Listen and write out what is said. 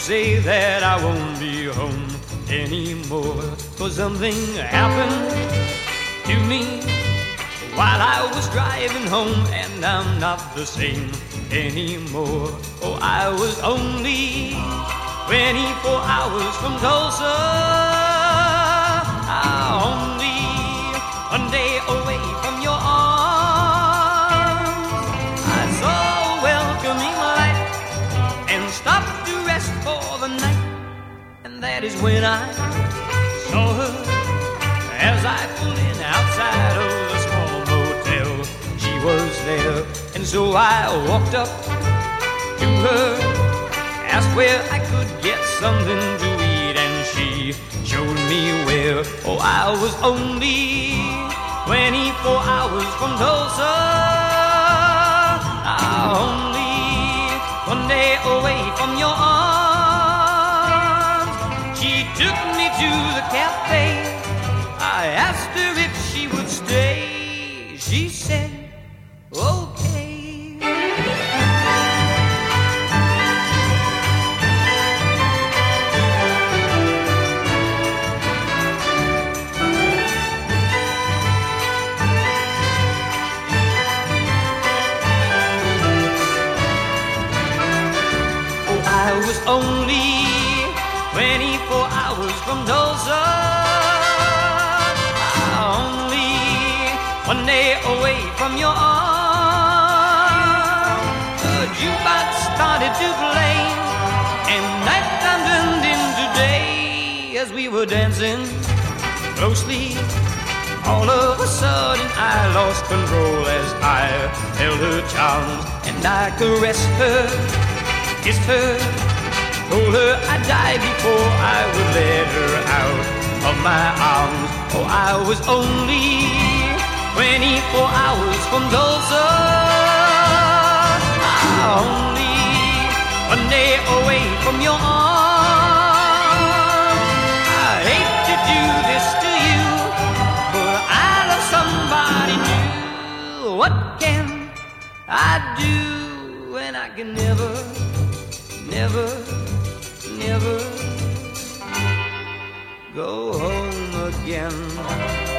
say that I won't be home anymore, 'cause something happened to me while I was driving home, and I'm not the same anymore. Oh, I was only 24 hours from Tulsa, only one day away from your arms. I saw a welcoming light and stopped to rest for the night, and that is when I saw her as I pulled in outside of the small motel. She was there, and so I walked up to her, asked where I could get something to eat, and she showed me where. Oh, I was only 24 hours from Tulsa, only one day away from your arms. She took me to the cafe. I asked her if she would stay. She said, okay. I was only 24 hours from Tulsa, only one day away from your arms. The jukebox started to play, and nighttime turned into day. As we were dancing closely, all of a sudden I lost control as I held her charms, and I caressed her, kissed her, told her I'd die before I would let her out of my arms. Oh, I was only 24 hours from Tulsa, only one day away from your arms. I hate to do this to you, but I love somebody new. What can I do when I can never go home again?